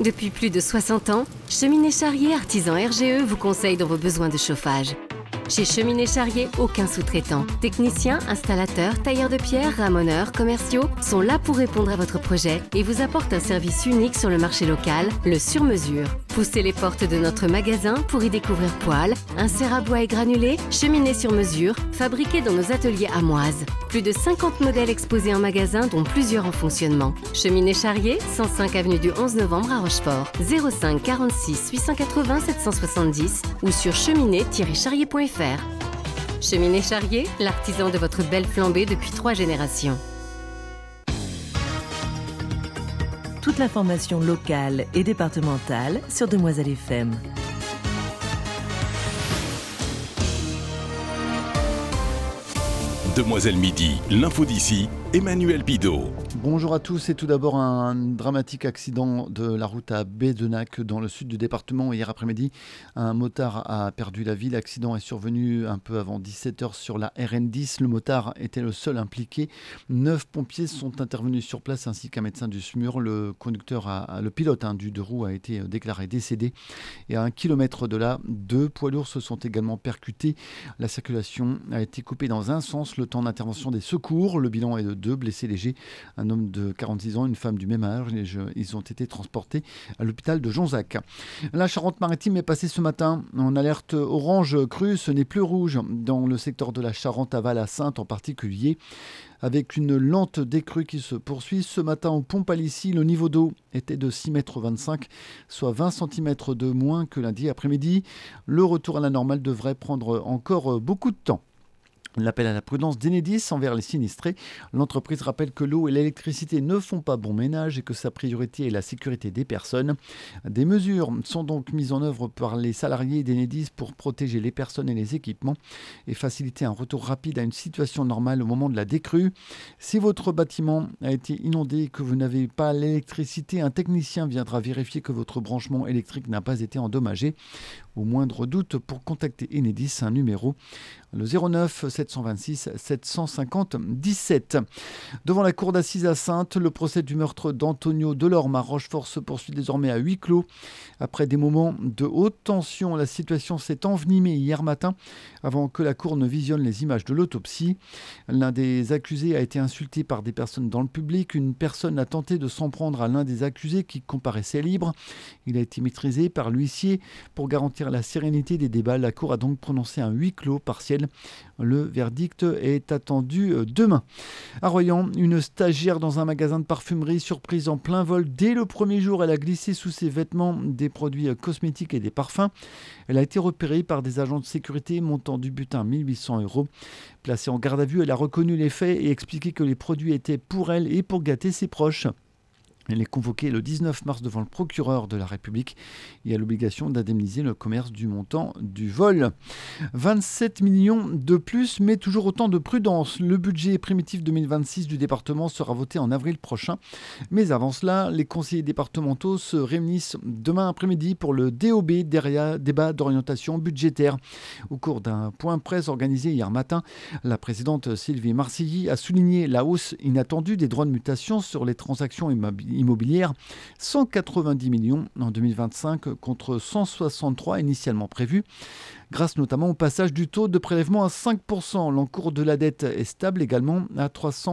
Depuis plus de 60 ans, Cheminée Charrier Artisan RGE vous conseille dans vos besoins de chauffage. Chez Cheminée Charrier, aucun sous-traitant. Techniciens, installateurs, tailleurs de pierre, ramoneurs, commerciaux sont là pour répondre à votre projet et vous apportent un service unique sur le marché local, le sur-mesure. Poussez les portes de notre magasin pour y découvrir poêles, inserts à bois et granulés, cheminées sur mesure, fabriquées dans nos ateliers amoises. Plus de 50 modèles exposés en magasin, dont plusieurs en fonctionnement. Cheminée Charrier, 105 avenue du 11 novembre à Rochefort, 05 46 880 770 ou sur cheminée-charrier.fr. Cheminée Charrier, l'artisan de votre belle flambée depuis 3 générations. Toute l'information locale et départementale sur Demoiselle FM. Demoiselle Midi, l'info d'ici, Emmanuel Bidot. Bonjour à tous, et tout d'abord un dramatique accident de la route à Bézenac dans le sud du département. Hier après-midi, un motard a perdu la vie. L'accident est survenu un peu avant 17h sur la RN10. Le motard était le seul impliqué. 9 pompiers sont intervenus sur place ainsi qu'un médecin du SMUR. Le pilote du deux roues a été déclaré décédé. Et à 1 kilomètre de là, 2 poids lourds se sont également percutés. La circulation a été coupée dans un sens. Le temps d'intervention des secours. Le bilan est de 2 blessés légers. Un homme de 46 ans, une femme du même âge. Ils ont été transportés à l'hôpital de Jonzac. La Charente-Maritime est passée ce matin en alerte orange crue. Ce n'est plus rouge dans le secteur de la Charente, Aval à Saintes en particulier, avec une lente décrue qui se poursuit. Ce matin, au pont Palissy, le niveau d'eau était de 6,25 m, soit 20 cm de moins que lundi après-midi. Le retour à la normale devrait prendre encore beaucoup de temps. L'appel à la prudence d'Enedis envers les sinistrés. L'entreprise rappelle que l'eau et l'électricité ne font pas bon ménage et que sa priorité est la sécurité des personnes. Des mesures sont donc mises en œuvre par les salariés d'Enedis pour protéger les personnes et les équipements et faciliter un retour rapide à une situation normale au moment de la décrue. Si votre bâtiment a été inondé et que vous n'avez pas l'électricité, un technicien viendra vérifier que votre branchement électrique n'a pas été endommagé. Au moindre doute, pour contacter Enedis, un numéro, le 09 726 750 17. Devant la cour d'assises à Saintes, le procès du meurtre d'Antonio Delorme à Rochefort se poursuit désormais à huis clos. Après des moments de haute tension, la situation s'est envenimée hier matin avant que la cour ne visionne les images de l'autopsie. L'un des accusés a été insulté par des personnes dans le public. Une personne a tenté de s'en prendre à l'un des accusés qui comparaissait libre. Il a été maîtrisé par l'huissier pour garantir la sérénité des débats. La cour a donc prononcé un huis clos partiel. Le verdict est attendu demain. À Royan, une stagiaire dans un magasin de parfumerie surprise en plein vol. Dès le premier jour, elle a glissé sous ses vêtements des produits cosmétiques et des parfums. Elle a été repérée par des agents de sécurité, montant du butin 1 800 €. Placée en garde à vue, elle a reconnu les faits et expliqué que les produits étaient pour elle et pour gâter ses proches. Elle est convoquée le 19 mars devant le procureur de la République et a l'obligation d'indemniser le commerce du montant du vol. 27 millions de plus, mais toujours autant de prudence. Le budget primitif 2026 du département sera voté en avril prochain. Mais avant cela, les conseillers départementaux se réunissent demain après-midi pour le DOB, débat d'orientation budgétaire. Au cours d'un point presse organisé hier matin, la présidente Sylvie Marcilly a souligné la hausse inattendue des droits de mutation sur les transactions immobilière, 190 millions en 2025 contre 163 initialement prévus, grâce notamment au passage du taux de prélèvement à 5%. L'encours de la dette est stable également à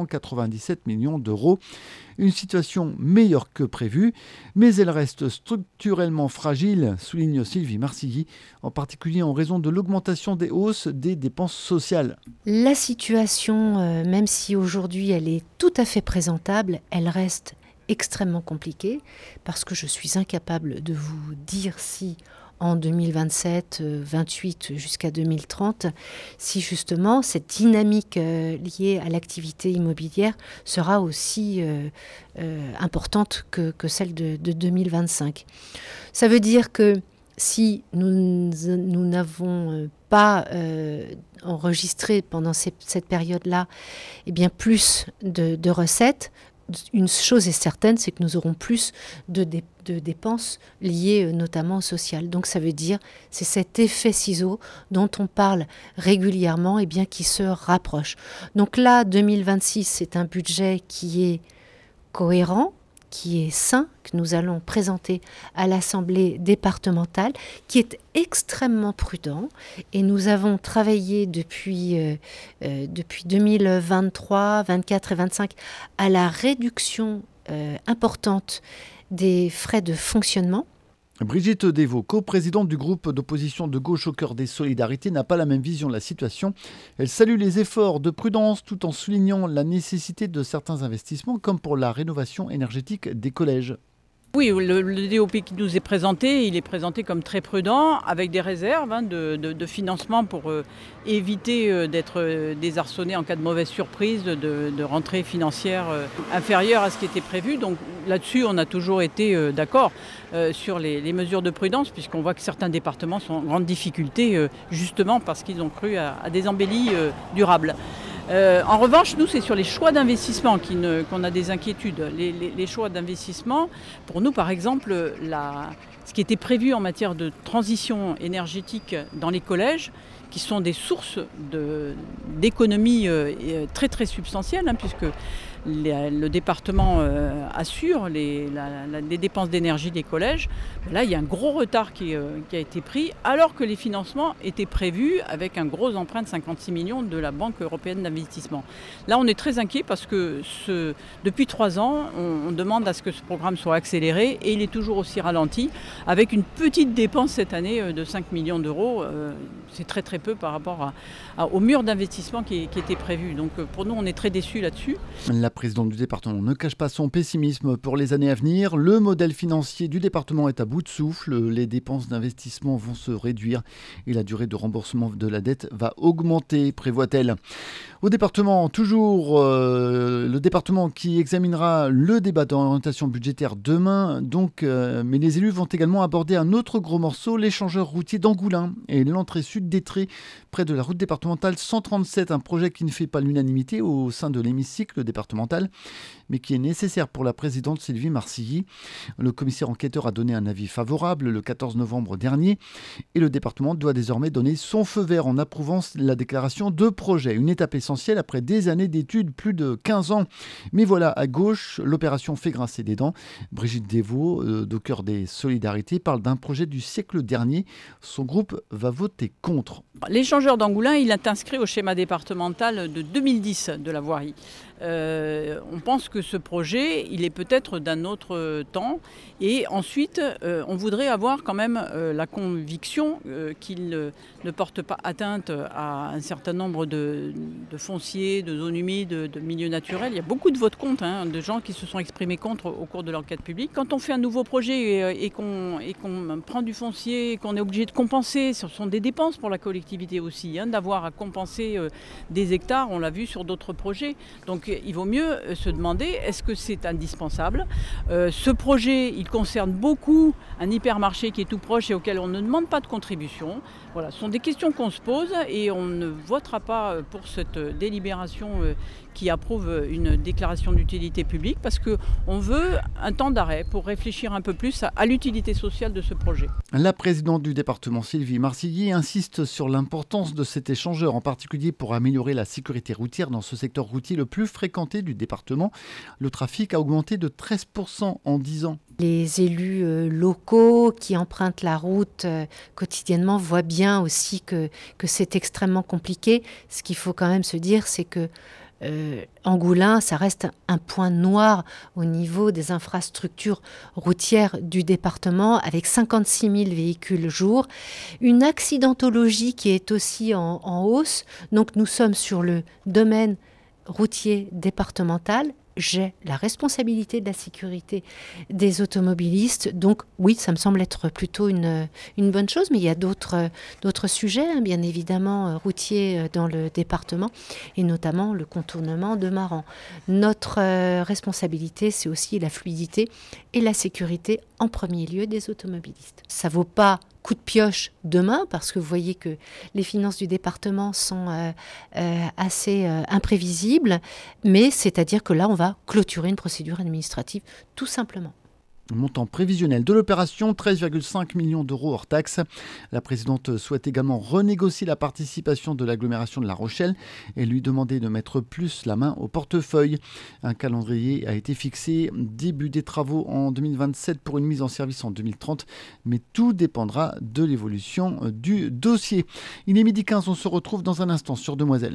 397 millions d'euros. Une situation meilleure que prévue, mais elle reste structurellement fragile, souligne Sylvie Marcilly, en particulier en raison de l'augmentation des hausses des dépenses sociales. La situation, même si aujourd'hui elle est tout à fait présentable, elle reste extrêmement compliqué parce que je suis incapable de vous dire si en 2027, 28 jusqu'à 2030, si justement cette dynamique liée à l'activité immobilière sera aussi importante que celle de 2025. Ça veut dire que si nous n'avons pas enregistré pendant cette période-là plus de recettes, une chose est certaine, c'est que nous aurons plus de dépenses liées notamment au social. Donc ça veut dire, c'est cet effet ciseau dont on parle régulièrement qui se rapproche. Donc là, 2026, c'est un budget qui est cohérent, qui est sain, que nous allons présenter à l'Assemblée départementale, qui est extrêmement prudent. Et nous avons travaillé depuis 2023, 24 et 25 à la réduction importante des frais de fonctionnement. Brigitte Devaux, coprésidente du groupe d'opposition de gauche au cœur des solidarités, n'a pas la même vision de la situation. Elle salue les efforts de prudence tout en soulignant la nécessité de certains investissements comme pour la rénovation énergétique des collèges. Oui, le DOP qui nous est présenté, il est présenté comme très prudent, avec des réserves de financement pour éviter d'être désarçonné en cas de mauvaise surprise, de rentrée financière inférieure à ce qui était prévu. Donc là-dessus, on a toujours été d'accord sur les mesures de prudence, puisqu'on voit que certains départements sont en grande difficulté, justement parce qu'ils ont cru à des embellis durables. En revanche, nous, c'est sur les choix d'investissement qu'on a des inquiétudes. Les choix d'investissement, pour nous, par exemple, ce qui était prévu en matière de transition énergétique dans les collèges, qui sont des sources d'économies très très substantielles, puisque le département assure les dépenses d'énergie des collèges. Là, il y a un gros retard qui a été pris, alors que les financements étaient prévus avec un gros emprunt de 56 millions de la Banque européenne d'investissement. Là, on est très inquiet parce que depuis 3 ans, on demande à ce que ce programme soit accéléré et il est toujours aussi ralenti, avec une petite dépense cette année de 5 millions d'euros. C'est très très peu par rapport au mur d'investissement qui était prévu. Donc pour nous, on est très déçus là-dessus. La présidente du département ne cache pas son pessimisme pour les années à venir. Le modèle financier du département est à bout de souffle. Les dépenses d'investissement vont se réduire et la durée de remboursement de la dette va augmenter, prévoit-elle. Au département, toujours le département qui examinera le débat d'orientation budgétaire demain. Mais les élus vont également aborder un autre gros morceau, l'échangeur routier d'Angoulins et l'entrée sud d'Étré, près de la route départementale 137, un projet qui ne fait pas l'unanimité au sein de l'hémicycle départemental, mais qui est nécessaire pour la présidente Sylvie Marcilly. Le commissaire enquêteur a donné un avis favorable le 14 novembre dernier et le département doit désormais donner son feu vert en approuvant la déclaration de projet. Une étape essentielle après des années d'études, plus de 15 ans. Mais voilà, à gauche, l'opération fait grincer des dents. Brigitte Devaux, au cœur des solidarités, parle d'un projet du siècle dernier. Son groupe va voter contre. L'échangeur d'Angoulins, il est inscrit au schéma départemental de 2010 de la voirie. On pense que ce projet, il est peut-être d'un autre temps. Et ensuite, on voudrait avoir quand même la conviction qu'il ne porte pas atteinte à un certain nombre de fonciers, de zones humides, de milieux naturels. Il y a beaucoup de votes contre, de gens qui se sont exprimés contre au cours de l'enquête publique. Quand on fait un nouveau projet et qu'on prend du foncier, qu'on est obligé de compenser, ce sont des dépenses pour la collectivité aussi, d'avoir à compenser des hectares, on l'a vu sur d'autres projets. Donc il vaut mieux se demander, est-ce que c'est indispensable ? Ce projet, il concerne beaucoup un hypermarché qui est tout proche et auquel on ne demande pas de contribution. Voilà, ce sont des questions qu'on se pose et on ne votera pas pour cette délibération qui approuve une déclaration d'utilité publique parce qu'on veut un temps d'arrêt pour réfléchir un peu plus à l'utilité sociale de ce projet. La présidente du département, Sylvie Marcilly, insiste sur l'importance de cet échangeur, en particulier pour améliorer la sécurité routière dans ce secteur routier le plus fréquenté du département. Le trafic a augmenté de 13% en 10 ans. Les élus locaux qui empruntent la route quotidiennement voient bien aussi que c'est extrêmement compliqué. Ce qu'il faut quand même se dire, c'est que Angoulins, ça reste un point noir au niveau des infrastructures routières du département, avec 56 000 véhicules jour. Une accidentologie qui est aussi en hausse. Donc nous sommes sur le domaine routier départemental. J'ai la responsabilité de la sécurité des automobilistes. Donc oui, ça me semble être plutôt une bonne chose, mais il y a d'autres sujets, bien évidemment, routiers dans le département, et notamment le contournement de Maran. Notre responsabilité, c'est aussi la fluidité et la sécurité en premier lieu des automobilistes. Ça ne vaut pas coup de pioche demain, parce que vous voyez que les finances du département sont assez imprévisibles, mais c'est-à-dire que là, on va clôturer une procédure administrative, tout simplement. Montant prévisionnel de l'opération, 13,5 millions d'euros hors taxes. La présidente souhaite également renégocier la participation de l'agglomération de La Rochelle et lui demander de mettre plus la main au portefeuille. Un calendrier a été fixé, début des travaux en 2027 pour une mise en service en 2030, mais tout dépendra de l'évolution du dossier. Il est 12h15, on se retrouve dans un instant sur Demoiselle.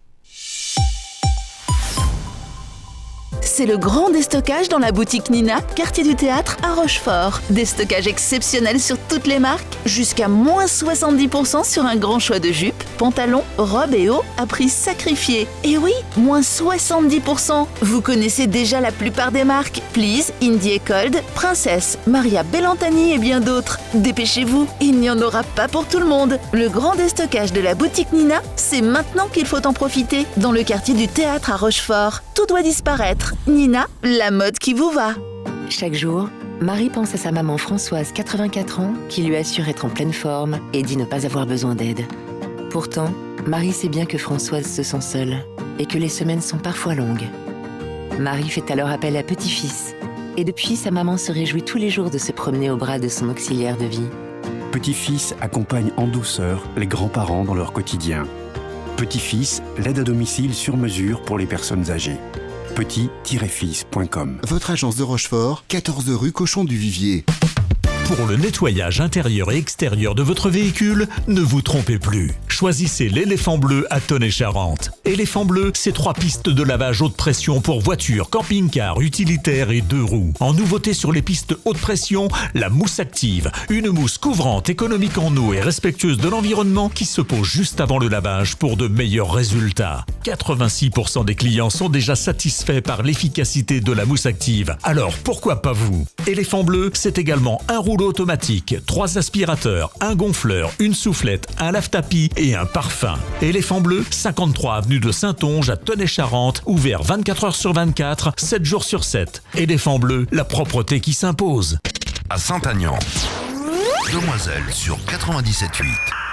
C'est le grand déstockage dans la boutique Nina, quartier du Théâtre à Rochefort. Déstockage exceptionnel sur toutes les marques, jusqu'à moins 70% sur un grand choix de jupes, pantalons, robes et hauts à prix sacrifié. Et oui, moins 70%. Vous connaissez déjà la plupart des marques, Please, Indie & Cold, Princesse, Maria Bellantani et bien d'autres. Dépêchez-vous, il n'y en aura pas pour tout le monde. Le grand déstockage de la boutique Nina, c'est maintenant qu'il faut en profiter, dans le quartier du Théâtre à Rochefort. Tout doit disparaître. Nina, la mode qui vous va. Chaque jour, Marie pense à sa maman Françoise, 84 ans, qui lui assure être en pleine forme et dit ne pas avoir besoin d'aide. Pourtant, Marie sait bien que Françoise se sent seule et que les semaines sont parfois longues. Marie fait alors appel à Petit-Fils. Et depuis, sa maman se réjouit tous les jours de se promener au bras de son auxiliaire de vie. Petit-Fils accompagne en douceur les grands-parents dans leur quotidien. Petit-Fils, l'aide à domicile sur mesure pour les personnes âgées. petit-fils.com. Votre agence de Rochefort, 14 rue Cochon du Vivier. Pour le nettoyage intérieur et extérieur de votre véhicule, ne vous trompez plus. Choisissez l'éléphant bleu à Tonnay-Charente. Éléphant bleu, c'est 3 pistes de lavage haute pression pour voitures, camping-car, utilitaires et 2 roues. En nouveauté sur les pistes haute pression, la mousse active. Une mousse couvrante, économique en eau et respectueuse de l'environnement qui se pose juste avant le lavage pour de meilleurs résultats. 86% des clients sont déjà satisfaits par l'efficacité de la mousse active. Alors pourquoi pas vous? Éléphant bleu, c'est également un rouleau automatique, 3 aspirateurs, un gonfleur, une soufflette, un lave-tapis et un parfum. Éléphant bleu, 53 avenue de Saint-Onge à Tonnay-Charente, ouvert 24 heures sur 24, 7 jours sur 7. Éléphant bleu, la propreté qui s'impose. À Saint-Aignan, Demoiselle sur 97.8.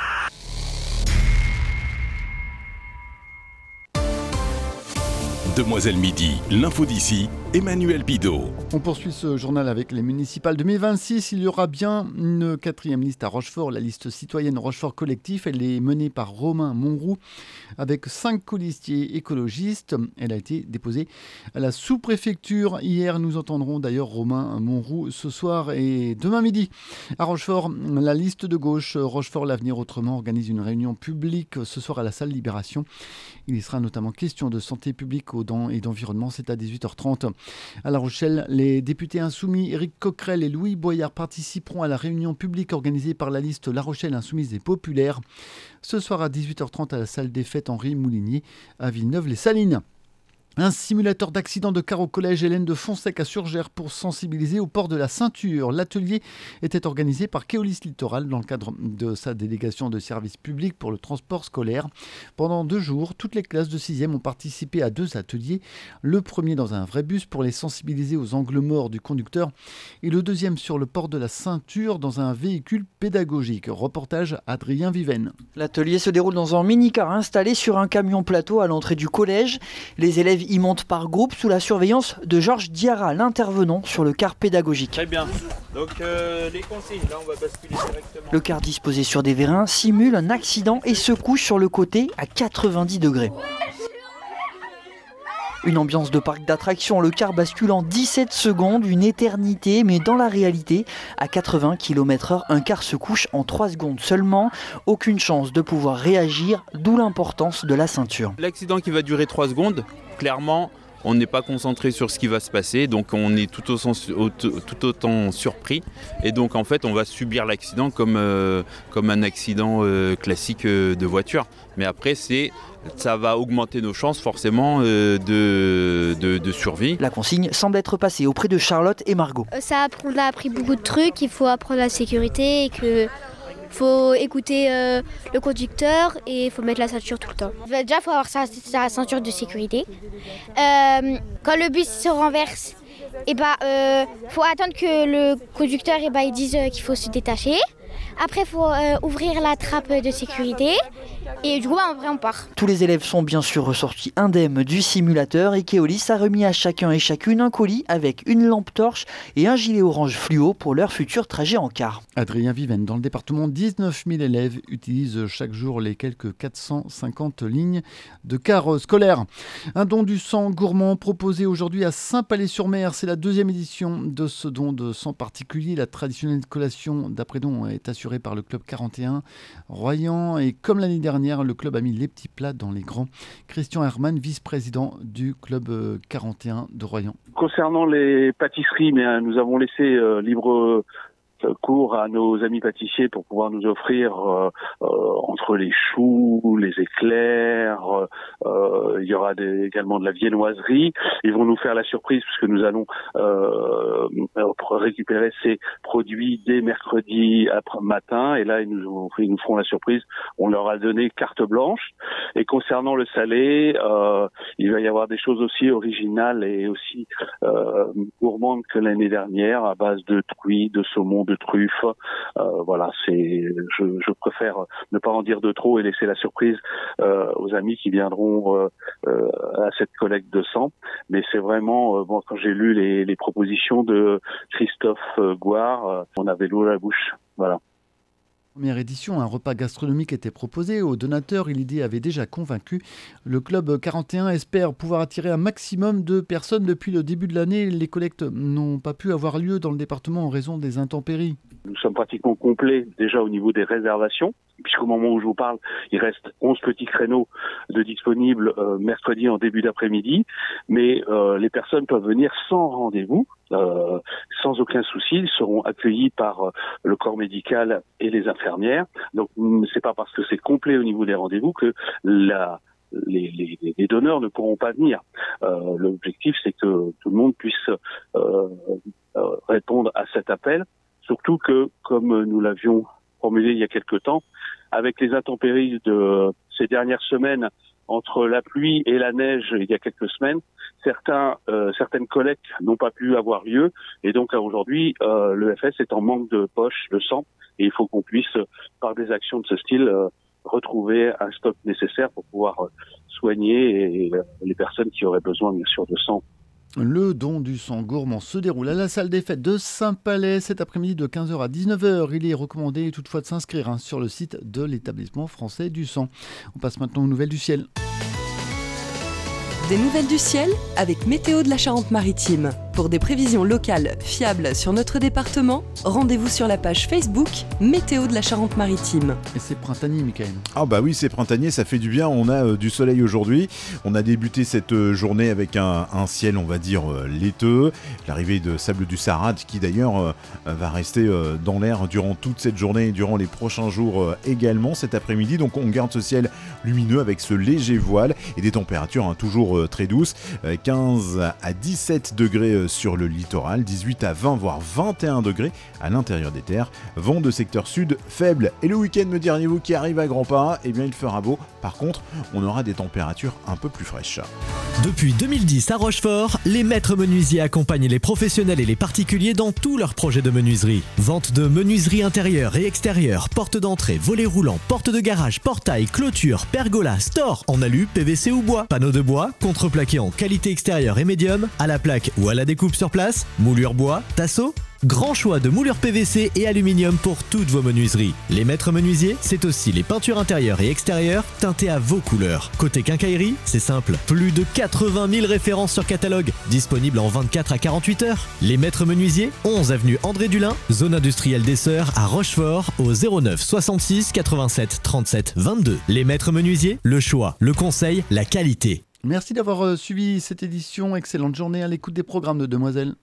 Demoiselle Midi, l'info d'ici, Emmanuel Bidot. On poursuit ce journal avec les municipales 2026. Il y aura bien une 4e liste à Rochefort, la liste citoyenne Rochefort Collectif. Elle est menée par Romain Monroux avec 5 colistiers écologistes. Elle a été déposée à la sous-préfecture hier. Nous entendrons d'ailleurs Romain Monroux ce soir et demain midi. À Rochefort, la liste de gauche Rochefort l'Avenir Autrement organise une réunion publique ce soir à la salle Libération. Il y sera notamment question de santé publique et d'environnement. C'est à 18h30. À La Rochelle, les députés insoumis Éric Coquerel et Louis Boyard participeront à la réunion publique organisée par la liste La Rochelle Insoumise et Populaire ce soir à 18h30 à la salle des fêtes Henri Moulinier à Villeneuve-les-Salines. Un simulateur d'accident de car au collège Hélène de Fonsec à Surgères pour sensibiliser au port de la ceinture. L'atelier était organisé par Keolis Littoral dans le cadre de sa délégation de service public pour le transport scolaire. Pendant 2 jours, toutes les classes de 6e ont participé à 2 ateliers. Le premier dans un vrai bus pour les sensibiliser aux angles morts du conducteur et le deuxième sur le port de la ceinture dans un véhicule pédagogique. Reportage Adrien Viven. L'atelier se déroule dans un mini-car installé sur un camion plateau à l'entrée du collège. Les élèves y montent par groupe sous la surveillance de Georges Diarra, l'intervenant sur le car pédagogique. Très bien. Donc les consignes, là on va basculer directement. Le car disposé sur des vérins simule un accident et se couche sur le côté à 90 degrés. Une ambiance de parc d'attractions, le car bascule en 17 secondes, une éternité, mais dans la réalité, à 80 km/h, un car se couche en 3 secondes seulement. Aucune chance de pouvoir réagir, d'où l'importance de la ceinture. L'accident qui va durer 3 secondes, clairement, on n'est pas concentré sur ce qui va se passer, donc on est tout autant surpris. Et donc en fait, on va subir l'accident comme un accident classique de voiture. Mais après, ça va augmenter nos chances forcément de survie. La consigne semble être passée auprès de Charlotte et Margot. On a appris beaucoup de trucs, il faut apprendre la sécurité et que faut écouter le conducteur et il faut mettre la ceinture tout le temps. Déjà, il faut avoir sa ceinture de sécurité. Quand le bus se renverse, faut attendre que le conducteur il dise qu'il faut se détacher. Après, il faut ouvrir la trappe de sécurité. Et du coup, après, on part. Tous les élèves sont bien sûr ressortis indemnes du simulateur et Keolis a remis à chacun et chacune un colis avec une lampe torche et un gilet orange fluo pour leur futur trajet en car. Adrien Viven, dans le département, 19 000 élèves utilisent chaque jour les quelques 450 lignes de cars scolaires. Un don du sang gourmand proposé aujourd'hui à Saint-Palais-sur-Mer. C'est la 2e édition de ce don de sang particulier. La traditionnelle collation d'après-don est assurée par le Club 41 Royan. Et comme l'année dernière, le club a mis les petits plats dans les grands. Christian Herman, vice-président du Club 41 de Royan. Concernant les pâtisseries, nous avons laissé libre cours à nos amis pâtissiers pour pouvoir nous offrir entre les choux, les éclairs, il y aura également de la viennoiserie. Ils vont nous faire la surprise puisque nous allons récupérer ces produits dès mercredi matin et là ils nous feront la surprise. On leur a donné carte blanche. Et concernant le salé, il va y avoir des choses aussi originales et aussi gourmandes que l'année dernière à base de truies, de saumon, de truffes. Voilà, je préfère ne pas en dire de trop et laisser la surprise aux amis qui viendront à cette collecte de sang. Mais c'est vraiment, quand j'ai lu les propositions de Christophe Gouard, on avait l'eau à la bouche. Voilà. Première édition, un repas gastronomique était proposé aux donateurs et l'idée avait déjà convaincu. Le Club 41 espère pouvoir attirer un maximum de personnes depuis le début de l'année. Les collectes n'ont pas pu avoir lieu dans le département en raison des intempéries. Nous sommes pratiquement complets déjà au niveau des réservations, puisqu'au moment où je vous parle, il reste 11 petits créneaux de disponibles mercredi en début d'après-midi. Mais les personnes peuvent venir sans rendez-vous. Sans aucun souci, ils seront accueillis par le corps médical et les infirmières. Donc, c'est pas parce que c'est complet au niveau des rendez-vous que les donneurs ne pourront pas venir. L'objectif, c'est que tout le monde puisse répondre à cet appel. Surtout que, comme nous l'avions formulé il y a quelque temps, avec les intempéries de ces dernières semaines, entre la pluie et la neige il y a quelques semaines, certaines collectes n'ont pas pu avoir lieu et donc aujourd'hui l'EFS est en manque de poches de sang et il faut qu'on puisse par des actions de ce style retrouver un stock nécessaire pour pouvoir soigner les personnes qui auraient besoin bien sûr de sang. Le don du sang gourmand se déroule à la salle des fêtes de Saint-Palais cet après-midi de 15h à 19h. Il est recommandé toutefois de s'inscrire sur le site de l'établissement français du sang. On passe maintenant aux nouvelles du ciel. Des nouvelles du ciel avec Météo de la Charente-Maritime. Pour des prévisions locales fiables sur notre département, rendez-vous sur la page Facebook Météo de la Charente-Maritime. Et c'est printanier, Mickaël. Ah bah oui, c'est printanier, ça fait du bien. On a du soleil aujourd'hui. On a débuté cette journée avec un ciel, on va dire, laiteux. L'arrivée de sable du Sahara qui d'ailleurs va rester dans l'air durant toute cette journée et durant les prochains jours également cet après-midi. Donc on garde ce ciel lumineux avec ce léger voile et des températures toujours très douces. 15 à 17 degrés sur le littoral, 18 à 20 voire 21 degrés à l'intérieur des terres, vent de secteur sud faible. Et le week-end, me diriez-vous, qui arrive à grands pas, eh bien il fera beau. Par contre, on aura des températures un peu plus fraîches. Depuis 2010 à Rochefort, les maîtres menuisiers accompagnent les professionnels et les particuliers dans tous leurs projets de menuiserie. Vente de menuiserie intérieure et extérieure, porte d'entrée, volets roulants, porte de garage, portail, clôture, pergola, store, en alu, PVC ou bois, panneaux de bois, contreplaqué en qualité extérieure et médium, à la plaque ou à la découpe sur place, moulure bois, tasseau. Grand choix de moulures PVC et aluminium pour toutes vos menuiseries. Les maîtres menuisiers, c'est aussi les peintures intérieures et extérieures teintées à vos couleurs. Côté quincaillerie, c'est simple. Plus de 80 000 références sur catalogue, disponibles en 24 à 48 heures. Les maîtres menuisiers, 11 avenue André Dulin, zone industrielle des Sœurs à Rochefort, au 09 66 87 37 22. Les maîtres menuisiers, le choix, le conseil, la qualité. Merci d'avoir suivi cette édition. Excellente journée à l'écoute des programmes de Demoiselles.